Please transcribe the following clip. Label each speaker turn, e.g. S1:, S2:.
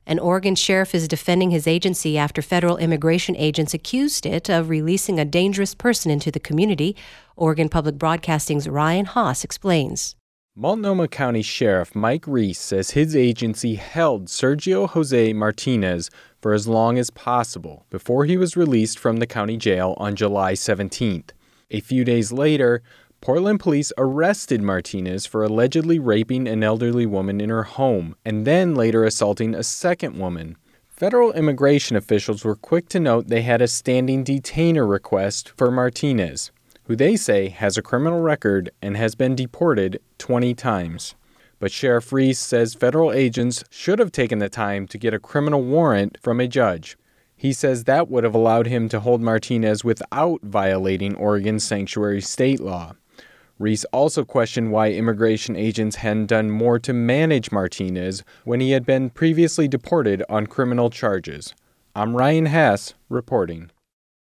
S1: An Oregon sheriff is defending his agency after federal immigration agents accused it of releasing a dangerous person into the community. Oregon Public Broadcasting's Ryan Haas explains.
S2: Multnomah County Sheriff Mike Reese says his agency held Sergio Jose Martinez for as long as possible before he was released from the county jail on July 17th. A few days later, Portland police arrested Martinez for allegedly raping an elderly woman in her home and then later assaulting a second woman. Federal immigration officials were quick to note they had a standing detainer request for Martinez, who they say has a criminal record and has been deported 20 times. But Sheriff Reese says federal agents should have taken the time to get a criminal warrant from a judge. He says that would have allowed him to hold Martinez without violating Oregon's sanctuary state law. Reese also questioned why immigration agents hadn't done more to manage Martinez when he had been previously deported on criminal charges. I'm Ryan Haas reporting.